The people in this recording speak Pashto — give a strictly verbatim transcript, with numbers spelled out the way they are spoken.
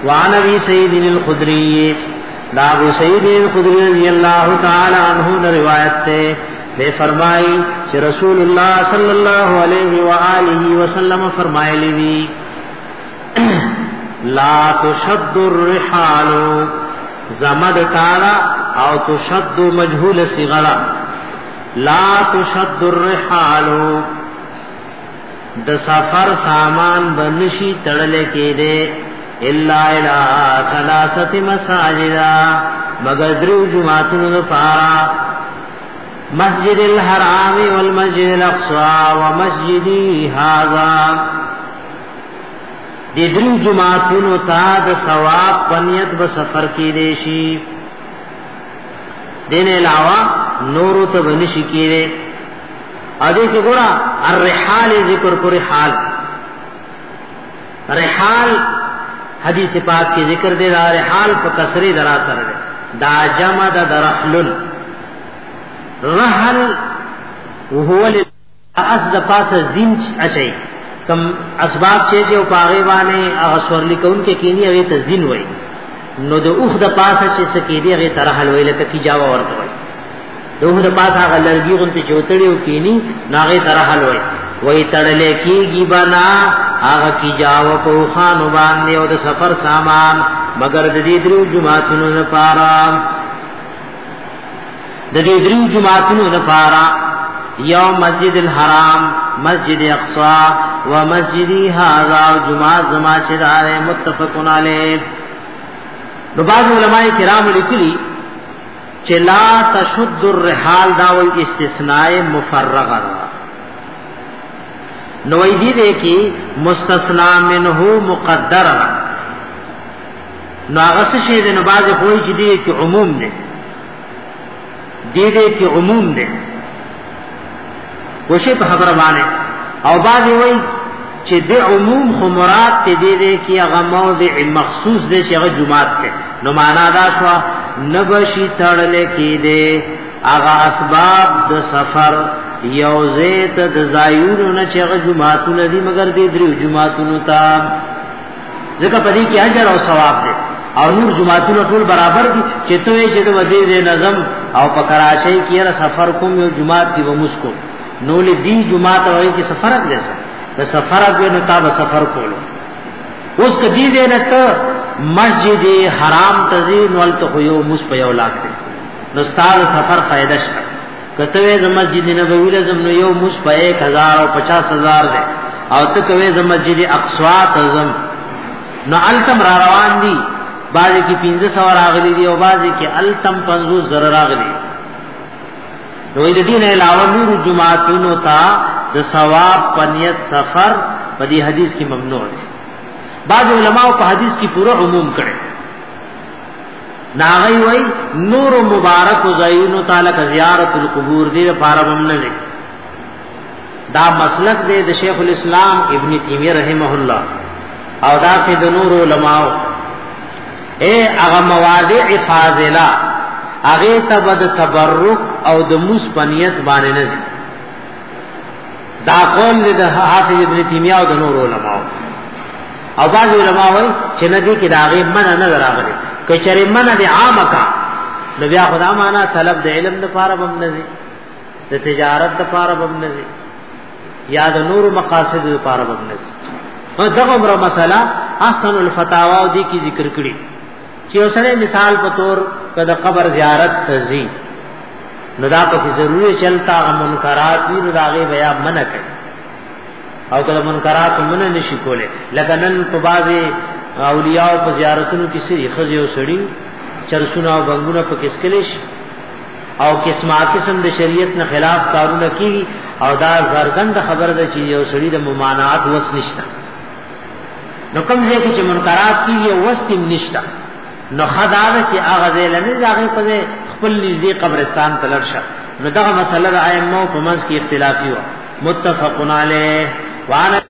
وعن ابي سعيد الخدري دا ابو سعید الخدری رضی اللہ تعالی عنہ نے روایت ہے بے فرمائی کہ رسول اللہ صلی اللہ علیہ وآلہ وسلم فرمائے لی لا تشد الرحال زمد تعالی او تشد مجهول صغرا لا تشد الرحال د سفر سامان بنشی تڑلے کے دے الا الى ثلاثه مساجد مگر درو جمعتون پارا مسجد الحرام والمسجد الاقصى ومسجدي هذا دې درو جمعتون تا د ثواب پنیت به سفر کې دیشي دین علاوه نور ته بنشي کېره اده کې ګورا الرحال ذکر کړی حال رحال حدیث پاک کی ذکر دے دار حال په کسری درا سره دا جمع د رحل رحل وهو الاصل پاس زین اچي کم اسباب چې جو پاغه باندې هغه سورلی کون کې کینی هغه ته زین وای نو د اوخ د پاسه چې سکیدی هغه ترحل ویل ته کی جاوا ورته وای دوه د پاسه هغه لرګي غونته چوتړیو کینی ناغه ترحل وای وای تړلې کیږي بنا هغه کی جاو کو خان باندې او د سفر سامان مگر د دې درو جمعتونو لپاره د دې درو جمعتونو لپاره یوم مسجد الحرام مسجد اقصا و مسجدی هذا جمعه زما چې دار متفقون علیه نو بعض علماء کرام لیکلي چې لا تشد الرحال دا و استثناء مفرغه نوئی دی دے کی مستثنا منه مقدر نو آغا سے شید نباز خوئی چی دی کی عموم دے دی دے کی عموم دے وشی پا خبر بانے او بعض وئی چی دی عموم خمرات تی دی دے کی اغا موضع مخصوص دے چی اغا جماعت تے نو مانا دا شوا نبشی تڑلے کی دے اغا اسباب د سفر یو زیت د زایونو نه چې هغه جمعهتون دي مگر دې درو جمعهتون ته ځکه پدې کې اجر او ثواب دي او نور جمعهتون ټول برابر دي چې ته یې چې د ودې نظم او په کراچۍ کې را سفر کوم یو جمعهت دی و مسکو نو لدی جمعهت وایي چې سفر دې د سفر به نو تا به سفر کولو اوس کدی دې نه ته مسجد حرام تزین ولته یو مس په یو لاک دي نو ستاسو سفر فائدہ شته کتوے د مسجد نبوی لازم نو یو مش په ایک ہزار او پچاس ہزار دے او تکوے د مسجد اقصا تزم نو التم را روان دی بعضی کی پنځه سو راغلی دی او بعضی کی التم پنځوس زره راغلی نو د دین علاوه نور جمعتون تا د ثواب پنیت سفر په دې حدیث کی ممنوع دی بعض علماء په حدیث کی پورا عموم کړي ناغی وی نور مبارک و زینو تعالی کا زیارت القبور دے پارم نزی دا مسلک دے د شیخ الاسلام ابن تیمیہ رحمہ اللہ او دا سے د نور علماء اے اغا موادع فاضلہ اغی تبد تبرک او د مسپنیت بانے نزی دا قول دے د حافظ ابن تیمیہ او د نور علماء او بعض علماء وی چې ندی کې دا غیب منع نه راغلی کچره منع دی عام کا نو بیا خدا معنا طلب د علم د پاره بم نه د تجارت د پاره بم نه یا د نور مقاصد د پاره بم نه او دغه امر مسله احسن الفتاوا دی کی ذکر کړي چې اوسره مثال په تور کده قبر زیارت تزي نو دا په ضروري چلتا منکرات وی نو دا غیب بیا منع کوي او کله منکرات منه نشي کوله لکه نن په بازي اولیاء په زیارتونو کې سری خزي او سړی چرسونه او بنګونه په کیس کلیش او قسمه قسم د شریعت نه خلاف کارونه کوي او دا زرګند خبر ده چې یو سړی د ممانعات وس نشته نو کوم ځای کې چې منکرات کیږي وس تیم نشته نو خدای چې هغه ځای لنه ځای په خپل نږدې قبرستان تلرشه نو دا مسله د ائمه په منځ کې اختلافي و متفقون علیه وعن